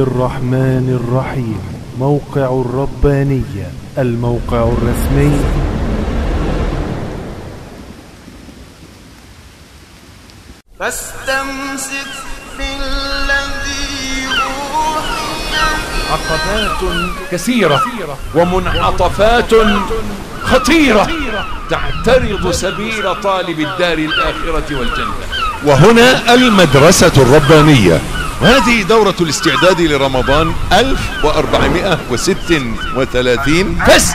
الرحمن الرحيم. موقع الربانية، الموقع الرسمي. فاستمسك بالذي أوحي. عقبات كثيرة ومنعطفات خطيرة تعترض سبيل طالب الدار الآخرة والجنة. وهنا المدرسة الربانية، وهذه دورة الاستعداد لرمضان 1436.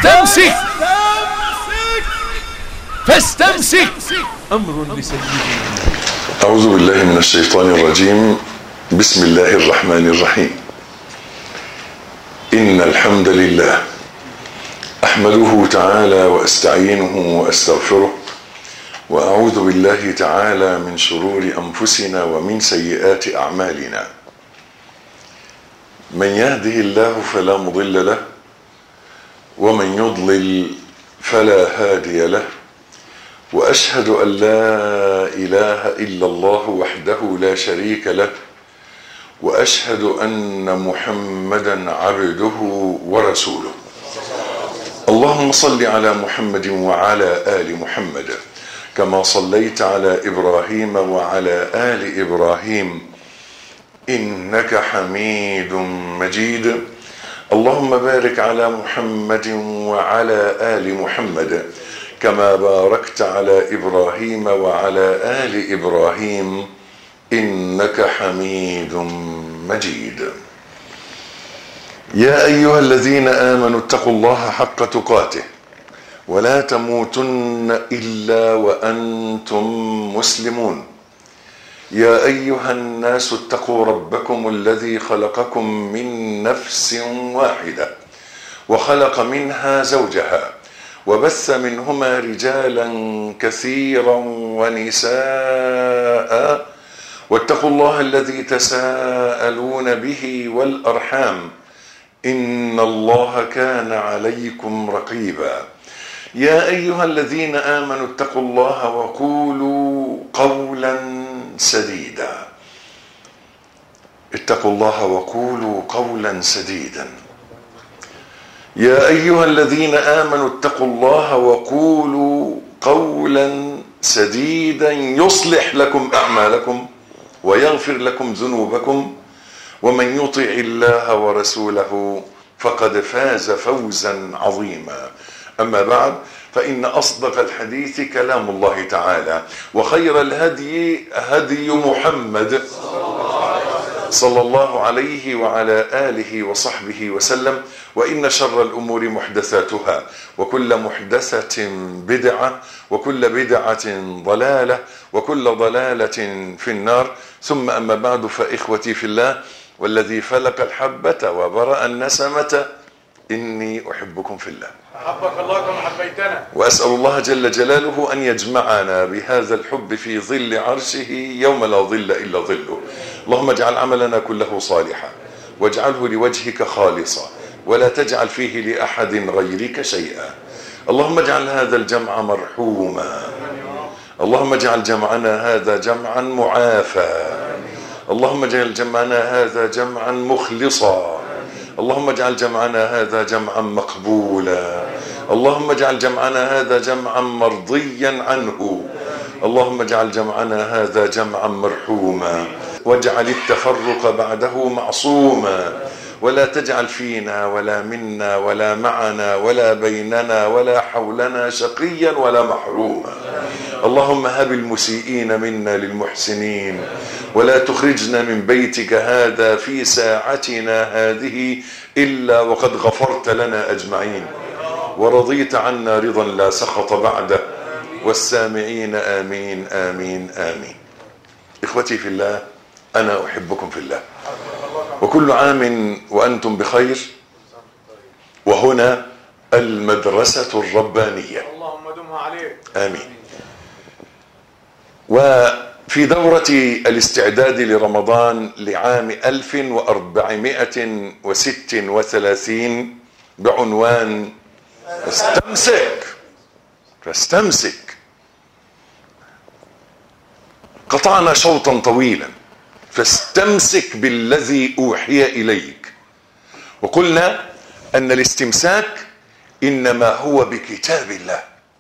فاستمسك أمر لسيدنا. أعوذ بالله من الشيطان الرجيم. بسم الله الرحمن الرحيم. إن الحمد لله أحمده تعالى وأستعينه وأستغفره، وأعوذ بالله تعالى من شرور أنفسنا ومن سيئات أعمالنا. من يهده الله فلا مضل له، ومن يضلل فلا هادي له، وأشهد أن لا إله إلا الله وحده لا شريك له، وأشهد أن محمدا عبده ورسوله. اللهم صل على محمد وعلى آل محمد كما صليت على إبراهيم وعلى آل إبراهيم إنك حميد مجيد. اللهم بارك على محمد وعلى آل محمد كما باركت على إبراهيم وعلى آل إبراهيم إنك حميد مجيد. يا أيها الذين آمنوا اتقوا الله حق تقاته ولا تموتن إلا وأنتم مسلمون. يا أيها الناس اتقوا ربكم الذي خلقكم من نفس واحدة وخلق منها زوجها وبث منهما رجالا كثيرا ونساء، واتقوا الله الذي تساءلون به والأرحام إن الله كان عليكم رقيبا. يا أيها الذين آمنوا اتقوا الله وقولوا قولا سديدا. اتقوا الله وقولوا قولا سديدا. يا أيها الذين آمنوا اتقوا الله وقولوا قولا سديدا يصلح لكم أعمالكم ويغفر لكم ذنوبكم، ومن يطع الله ورسوله فقد فاز فوزا عظيما. أما بعد، فإن أصدق الحديث كلام الله تعالى، وخير الهدي هدي محمد صلى الله عليه وعلى آله وصحبه وسلم. وإن شر الأمور محدثاتها، وكل محدثة بدعة، وكل بدعة ضلالة، وكل ضلالة في النار. ثم أما بعد، فإخوتي في الله، والذي فلق الحبة وبرأ النسمة، إني أحبكم في الله. أحبك الله كما حبيتنا. وأسأل الله جل جلاله أن يجمعنا بهذا الحب في ظل عرشه يوم لا ظل إلا ظله. اللهم اجعل عملنا كله صالحا، واجعله لوجهك خالصا، ولا تجعل فيه لأحد غيرك شيئا. اللهم اجعل هذا الجمع مرحوما. اللهم اجعل جمعنا هذا جمعا معافى. اللهم اجعل جمعنا هذا جمعا مخلصا. اللهم اجعل جمعنا هذا جمعا مقبولا. اللهم اجعل جمعنا هذا جمعا مرضيا عنه. اللهم اجعل جمعنا هذا جمعا مرحوما، واجعل التفرق بعده معصوما، ولا تجعل فينا ولا منا ولا معنا ولا بيننا ولا حولنا شقيا ولا محروما. اللهم هب المسيئين منا للمحسنين، ولا تخرجنا من بيتك هذا في ساعتنا هذه إلا وقد غفرت لنا أجمعين، ورضيت عنا رضا لا سخط بعده، والسامعين آمين آمين آمين. إخوتي في الله، أنا أحبكم في الله، وكل عام وأنتم بخير. وهنا المدرسة الربانية، اللهم دمها عليك. آمين. وفي دورة الاستعداد لرمضان لعام 1436 بعنوان فاستمسك. قطعنا شوطا طويلا فاستمسك بالذي أوحي إليك. وقلنا أن الاستمساك إنما هو بكتاب الله.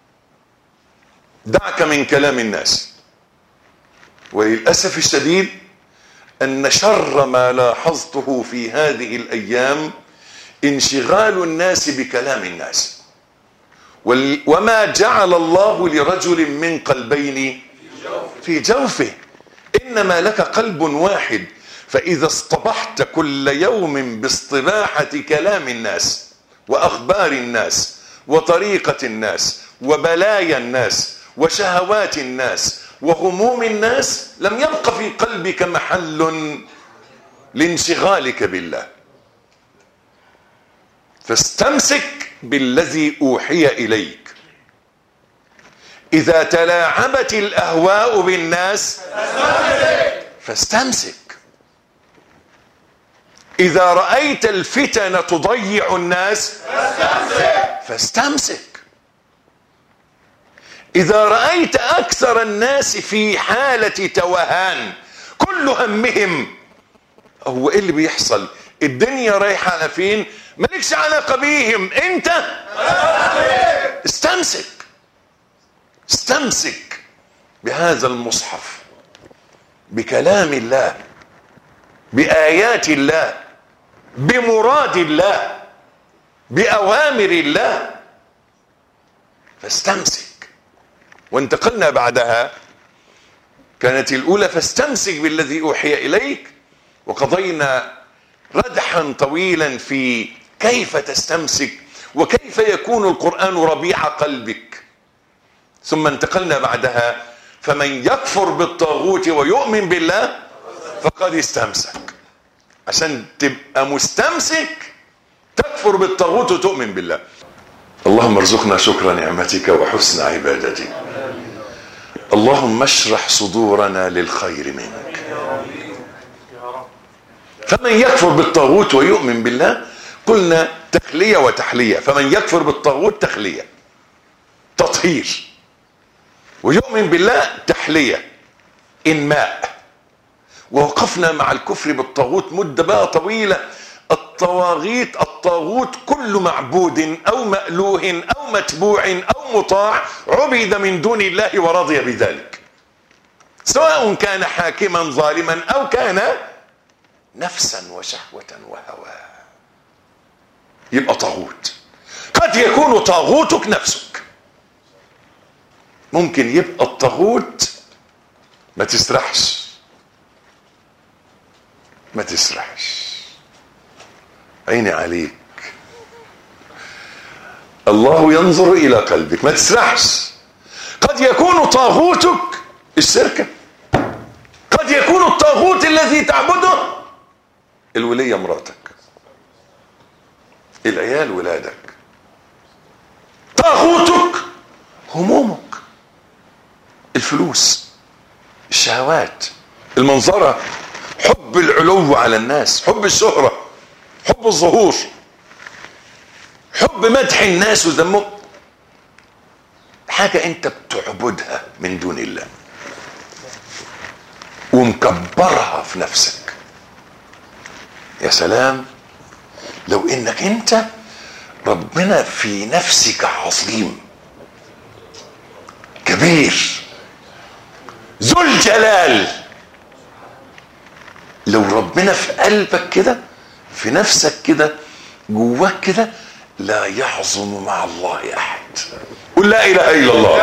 دعك من كلام الناس. وللأسف الشديد أن شر ما لاحظته في هذه الأيام انشغال الناس بكلام الناس. وما جعل الله لرجل من قلبين في جوفه، إنما لك قلب واحد. فإذا اصطبحت كل يوم باصطباحة كلام الناس وأخبار الناس وطريقة الناس وبلايا الناس وشهوات الناس وهموم الناس، لم يبق في قلبك محل لانشغالك بالله. فاستمسك بالذي أوحي إليك. إذا تلاعبت الأهواء بالناس فاستمسك. إذا رأيت الفتن تضيع الناس فاستمسك. إذا رأيت أكثر الناس في حالة توهان كل همهم هو إيه اللي بيحصل، الدنيا رايحة على فين، مالكش علاقة بيهم، أنت استمسك. استمسك بهذا المصحف، بكلام الله، بآيات الله، بمراد الله، بأوامر الله. فاستمسك. وانتقلنا بعدها، كانت الأولى فاستمسك بالذي أوحي إليك، وقضينا ردحا طويلا في كيف تستمسك وكيف يكون القرآن ربيع قلبك. ثم انتقلنا بعدها فمن يكفر بالطاغوت ويؤمن بالله فقد استمسك. عشان تبقى مستمسك تكفر بالطاغوت وتؤمن بالله. اللهم ارزقنا شكر نعمتك وحسن عبادتك. اللهم اشرح صدورنا للخير منك. فمن يكفر بالطاغوت ويؤمن بالله، قلنا تخلية وتحلية. فمن يكفر بالطاغوت تخلية تطهير، ويؤمن بالله تحلية إنماء. ووقفنا مع الكفر بالطاغوت مدة بقى طويلة. الطاغوت كل معبود أو مألوه أو متبوع أو مطاع عبد من دون الله ورضي بذلك، سواء كان حاكما ظالما أو كان نفسا وشهوة وهوى، يبقى طاغوت. قد يكون طاغوتك نفسك، ممكن يبقى الطاغوت ما تسرحش، ما تسرحش، عيني عليك، الله ينظر إلى قلبك، ما تسرحش. قد يكون طاغوتك الشركة، قد يكون الطاغوت الذي تعبده الولية مراتك، العيال ولادك. طاغوتك همومك، الفلوس، الشهوات، المنظرة، حب العلو على الناس، حب الشهرة، حب الظهور، حب مدح الناس وذمهم، حاجة انت بتعبدها من دون الله ومكبرها في نفسك. يا سلام لو انك انت ربنا في نفسك عظيم كبير ذو الجلال، لو ربنا في قلبك كده، في نفسك كده، جواك كده، لا يعظم مع الله احد. قل لا اله الا الله.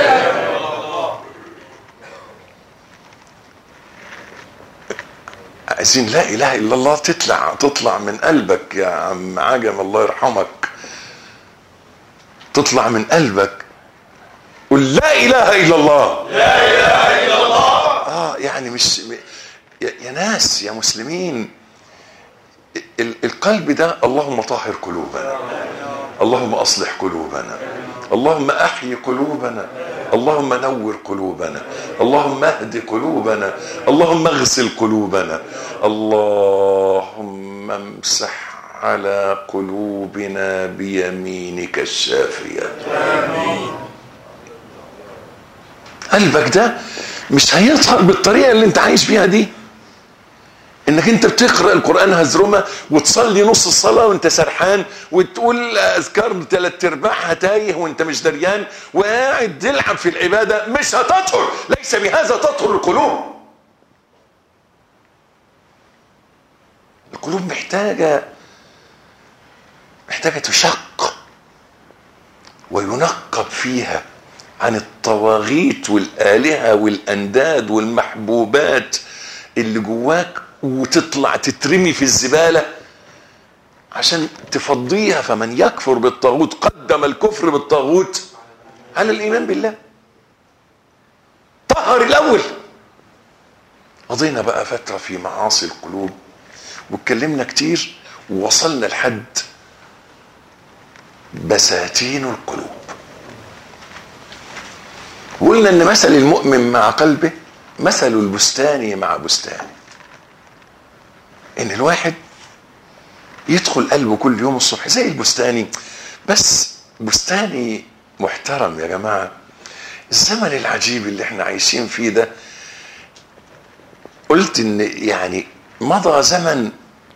عايزين لا اله الا الله تطلع من قلبك يا عم عجم، الله يرحمك، تطلع من قلبك. قل لا اله الا الله. لا اله الا الله. يعني مش يا ناس يا مسلمين، القلب ده اللهم طهر قلوبنا، اللهم اصلح قلوبنا، اللهم احيي قلوبنا، اللهم نور قلوبنا، اللهم اهد قلوبنا، اللهم اغسل قلوبنا، اللهم امسح على قلوبنا بيمينك الشافية. آمين. قلبك ده مش هيطهر بالطريقة اللي انت عايش بيها دي، انك انت بتقرأ القرآن هزرمة وتصلي نص الصلاة وانت سرحان، وتقول اذكار 3/4 تايه وانت مش دريان، وقاعد تلعب في العبادة، مش هتطهر. ليس بهذا تطهر القلوب. القلوب محتاجة تشق وينقب فيها عن الطواغيت والآلهة والأنداد والمحبوبات اللي جواك، وتطلع تترمي في الزبالة عشان تفضيها. فمن يكفر بالطاغوت قدم الكفر بالطاغوت على الإيمان بالله. طهر الأول. قضينا بقى فترة في معاصي القلوب واتكلمنا كتير ووصلنا لحد بساتين القلوب، وقلنا ان مثل المؤمن مع قلبه مثل البستان مع بستانه. ان الواحد يدخل قلبه كل يوم الصبح زي البستاني، بس بستاني محترم يا جماعة. الزمن العجيب اللي احنا عايشين فيه ده، قلت ان يعني مضى زمن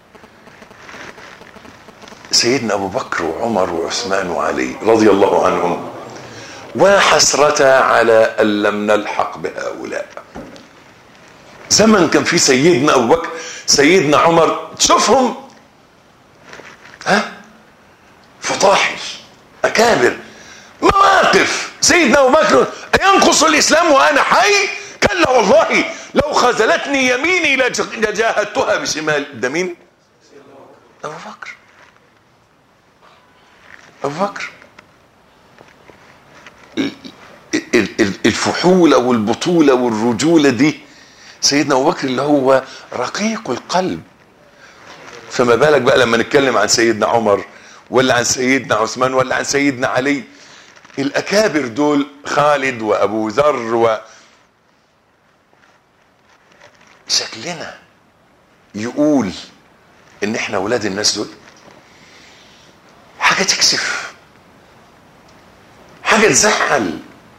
سيدنا ابو بكر وعمر وعثمان وعلي رضي الله عنهم، وحسرة على ان لم نلحق بهؤلاء. زمن كان فيه سيدنا ابو بكر، سيدنا عمر، تشوفهم فطاحل اكابر، مواقف. سيدنا ابو بكر: اينقص الاسلام وانا حي؟ كلا والله لو خذلتني يميني لجاهدتها بشمال. ده مين؟ ابو بكر. ابو بكر. الفحولة والبطولة والرجولة دي سيدنا ابو بكر اللي هو رقيق القلب. فما بالك بقى لما نتكلم عن سيدنا عمر ولا عن سيدنا عثمان ولا عن سيدنا علي، الاكابر دول، خالد وابو ذر شكلنا يقول ان احنا اولاد الناس دول. حاجة تكسف، حاجة تزعل.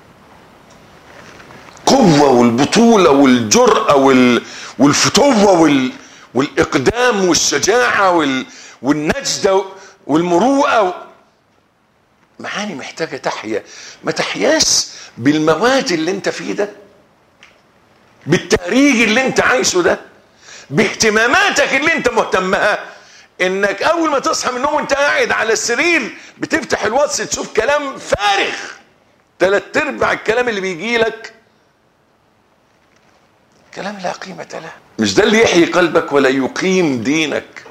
قوة والبطولة والجرأة والفتوة والاقدام والشجاعة والنجدة والمروءة، معاني محتاجة تحيا. ما تحياش بالمواد اللي انت فيه ده، بالتهريج اللي انت عايشه ده، باهتماماتك اللي انت مهتمها. انك اول ما تصحى من النوم وانت قاعد على السرير بتفتح الواتس تشوف كلام فارغ، 3/4 الكلام اللي بيجي لك كلام لا قيمة له. مش ده اللي يحيي قلبك ولا يقيم دينك.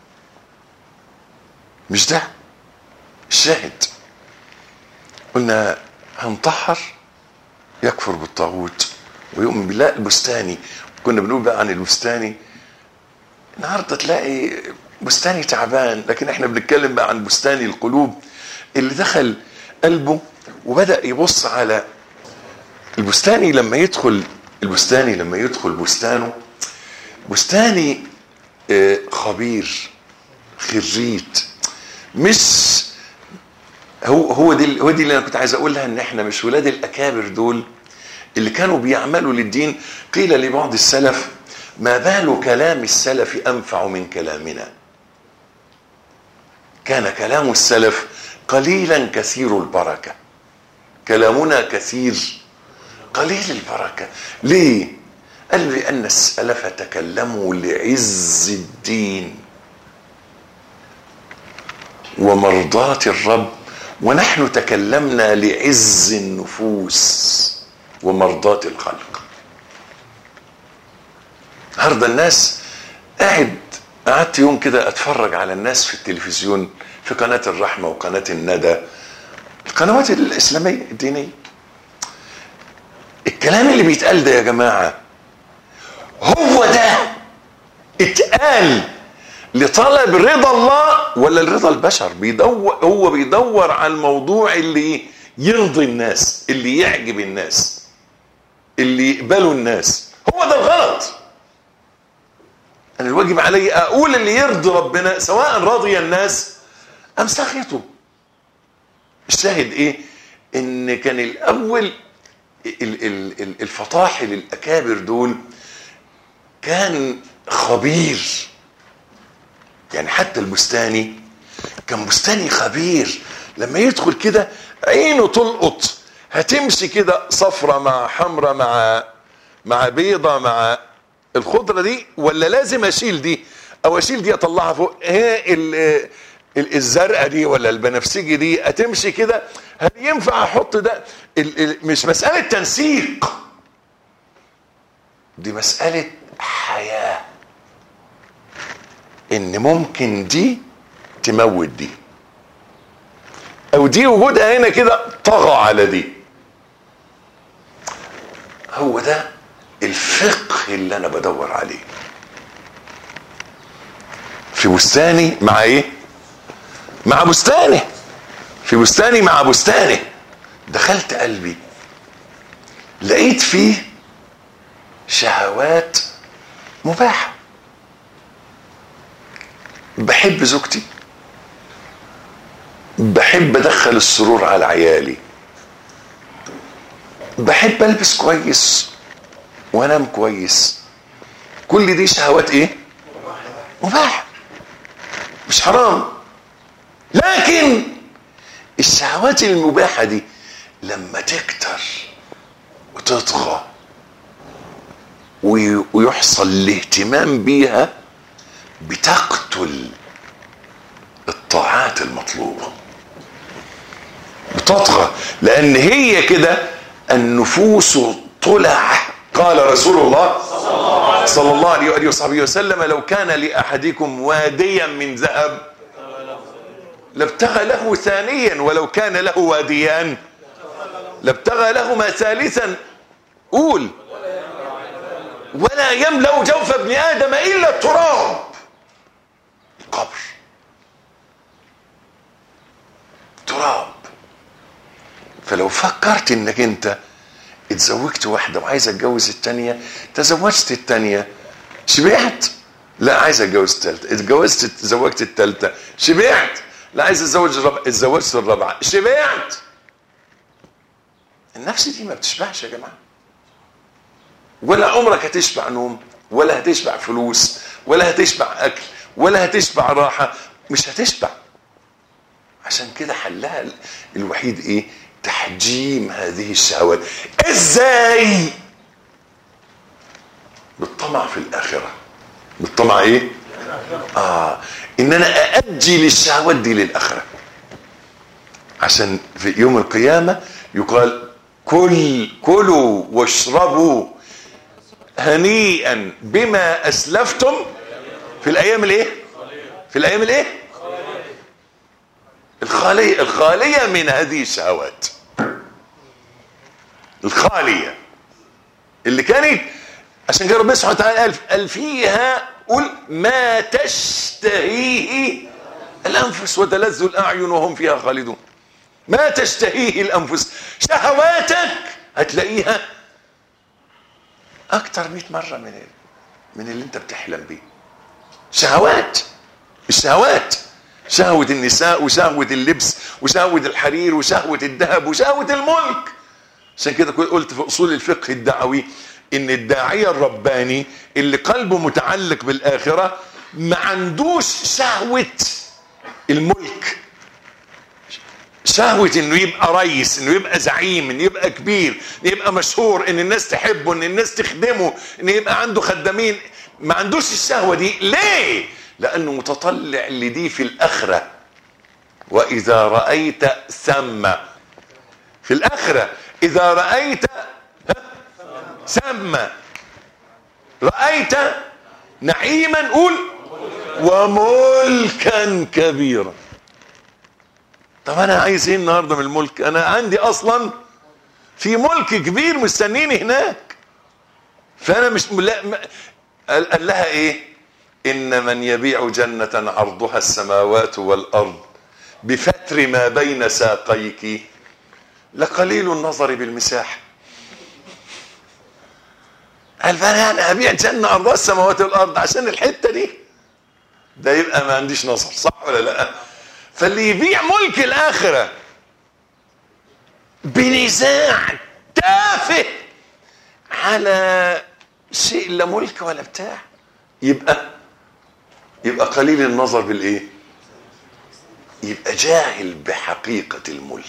مش ده الشاهد. قلنا هنطهر يكفر بالطاغوت ويؤمن بالله. البستاني كنا بنقول بقى عن البستاني. النهارده تلاقي بستاني تعبان، لكن احنا بنتكلم بقى عن بستاني القلوب اللي دخل قلبه وبدأ يبص على البستاني. لما يدخل بستانه، بستاني خبير خريج، مش هو دي اللي انا كنت عايز اقولها، ان احنا مش ولاد الاكابر دول اللي كانوا بيعملوا للدين. قيل لبعض السلف: ما بال كلام السلف انفع من كلامنا. كان كلام السلف قليلا كثير البركة، كلامنا كثير قليل البركة. ليه؟ قال لأن السلف تكلموا لعز الدين ومرضاة الرب، ونحن تكلمنا لعز النفوس ومرضاة الخلق. النهارده الناس قعدت يوم كده اتفرج على الناس في التلفزيون، في قناة الرحمة وقناة الندى، القنوات الإسلامية الدينية. الكلام اللي بيتقال ده يا جماعة هو ده اتقال لطلب رضا الله ولا لرضا البشر؟ هو بيدور على الموضوع اللي يرضي الناس، اللي يعجب الناس، اللي يقبلوا الناس. هو ده الغلط. أنا الواجب علي أقول اللي يرضي ربنا، سواء رضي الناس أم سخطوا. الشاهد إيه؟ إن كان الأول الفطاحل الأكابر دول كان خبير. يعني حتى البستاني كان بستاني خبير، لما يدخل كده عينه تلقط، هتمشي كده صفرة مع حمرة مع بيضة مع الخضرة دي، ولا لازم اشيل دي او اشيل دي اطلعها فوق، هي الزرقاء دي ولا البنفسجي دي هتمشي كده، هل ينفع احط ده؟ مش مسألة تنسيق، دي مسألة حياة، ان ممكن دي تموت دي، او دي وجودها هنا كده طغى على دي. هو ده الفقه اللي انا بدور عليه في بستاني مع ايه؟ مع بستاني، في بستاني مع بستاني. دخلت قلبي لقيت فيه شهوات مباحة. بحب زوجتي، بحب ادخل السرور على عيالي، بحب البس كويس وانام كويس. كل دي شهوات ايه؟ مباحة، مش حرام. لكن الشهوات المباحة دي لما تكتر وتطغى ويحصل الاهتمام بيها بتقتل الطاعات المطلوبة، بتطغى، لان هي كده النفوس طلع. قال رسول الله صلى الله عليه وآله وصحبه وسلم: لو كان لأحدكم واديا من ذهب لابتغى له ثانيا، ولو كان له واديان لابتغى لهما ثالثا. قول: ولا يملأ جوف ابن آدم إلا التراب، القبر، تراب. فلو فكرت انك انت اتزوجت واحدة وعايز اتجوز التانية، تزوجت التانية شبعت، لا عايز اتجوز التالتة، اتجوزت تزوجت التالتة شبعت، لا عايز اتزوج الرابعة، اتزوجت الرابعة شبعت. النفس دي ما بتشبعش يا جماعة، ولا عمرك هتشبع نوم، ولا هتشبع فلوس، ولا هتشبع اكل، ولا هتشبع راحة، مش هتشبع. عشان كده حلها الوحيد ايه؟ تحجيم هذه الشهوات. ازاي؟ بالطمع في الاخرة. بالطمع ايه؟ ان انا ااجل الشهوات دي للاخرة، عشان في يوم القيامة يقال: كلوا واشربوا هنيئا بما اسلفتم في الايام الايه؟ في الايام الايه؟ الخالية من هذه الشهوات، الخالية اللي كانت. عشان كده ربنا سبحانه وتعالى قال فيها: قل ما تشتهيه الانفس وتلذ الاعين وهم فيها خالدون. ما تشتهيه الانفس، شهواتك هتلاقيها اكتر 100 مرة من اللي انت بتحلم بيه. شهوات، الشهوات، شهوة النساء وشهوة اللبس وشهوة الحرير وشهوة الذهب وشهوة الملك. عشان كده قلت في اصول الفقه الدعوي ان الداعية الرباني اللي قلبه متعلق بالاخرة ما عندوش شهوة الملك، شهوة انه يبقى رئيس، انه يبقى زعيم، انه يبقى كبير، انه يبقى مشهور، ان الناس تحبه، ان الناس تخدمه، انه يبقى عنده خدامين. ما عندوش الشهوة دي. ليه؟ لانه متطلع لدي في الاخرة. واذا رأيت ثم، في الاخرة اذا رأيت ثم رأيت نعيما، قول وملكا كبيرا. طب انا عايز ايه النهارده من الملك؟ انا عندي اصلا في ملك كبير مستنيني هناك. فانا مش قال لها ايه؟ ان من يبيع جنة عرضها السماوات والارض بفتر ما بين ساقيك لقليل النظر بالمساحة. قال فانا ابيع جنة عرضها السماوات والارض عشان الحتة دي، ده يبقى ما عنديش نظر، صح ولا لا؟ فاللي يبيع ملك الاخرة بنزاع تافه على شيء لا ملك ولا بتاع، يبقى قليل النظر بالايه؟ يبقى جاهل بحقيقة الملك،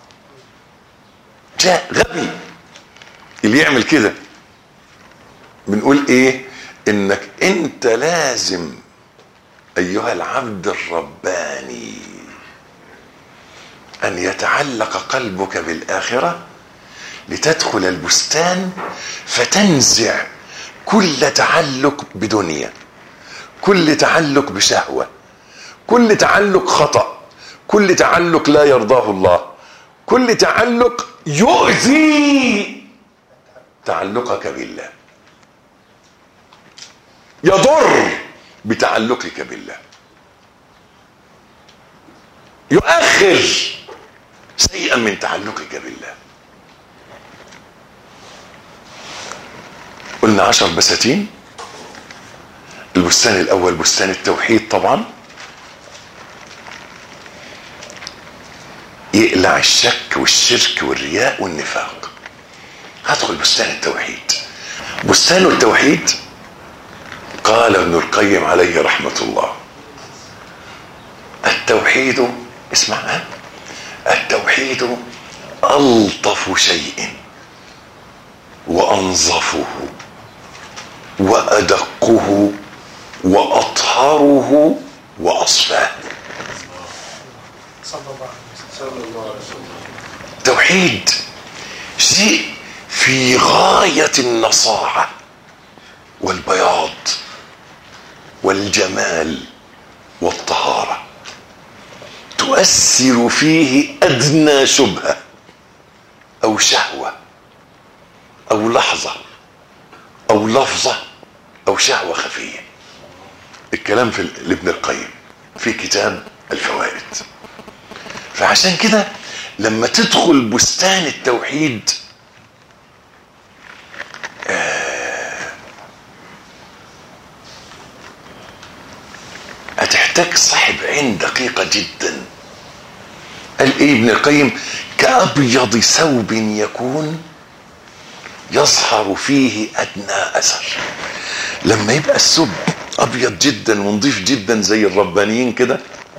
غبي اللي يعمل كده. بنقول ايه؟ انك انت لازم ايها العبد الرباني ان يتعلق قلبك بالاخرة لتدخل البستان فتنزع كل تعلق بدنيا، كل تعلق بشهوة، كل تعلق خطأ، كل تعلق لا يرضاه الله، كل تعلق يؤذي تعلقك بالله، يضر بتعلقك بالله، يؤخر شيئا من تعلقك بالله. قلنا 10 بساتين. البستان الاول بستان التوحيد طبعا، يقلع الشك والشرك والرياء والنفاق. هدخل بستان التوحيد. بستان التوحيد قال ابن القيم عليه رحمة الله: التوحيد، اسمعها، التوحيد ألطف شيء وأنظفه وأدقه وأطهره وأصفاه. توحيد شيء في غاية النصاعة والبياض والجمال والطهارة، تؤثر فيه أدنى شبهة أو شهوة أو لحظة أو لفظة أو شهوة خفية. الكلام في لابن القيم في كتاب الفوائد. فعشان كده لما تدخل بستان التوحيد هتحتاج صاحب عين دقيقة جدا. قال ايه ابن القيم؟ كأبيض ثوب يكون يظهر فيه أدنى أثر. لما يبقى الثوب أبيض جدا ونضيف جدا زي الربانيين كده،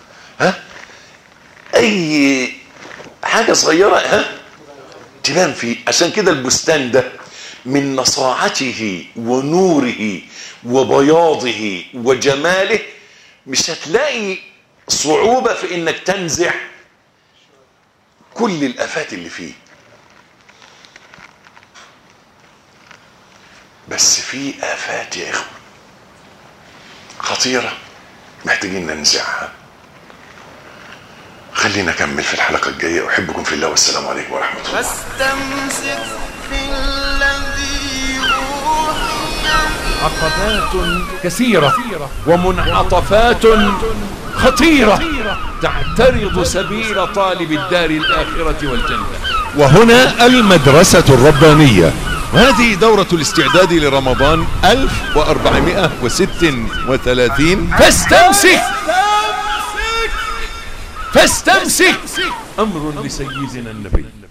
أي حاجة صغيرة تبان فيه. عشان كده البستان ده من نصاعته ونوره وبياضه وجماله مش هتلاقي صعوبة في انك تنزع كل الآفات اللي فيه، بس في آفات يا إخوة خطيرة محتاجين ننزعها. خلينا نكمل في الحلقة الجاية. أحبكم في الله والسلام عليكم ورحمة الله. فاستمسك بالذي أوحي. عقبات كثيرة ومنعطفات خطيرة تعترض سبيل طالب الدار الآخرة والجنة. وهنا المدرسة الربانية، وهذه دورة الاستعداد لرمضان 1436. فاستمسك أمر لسيدنا النبي.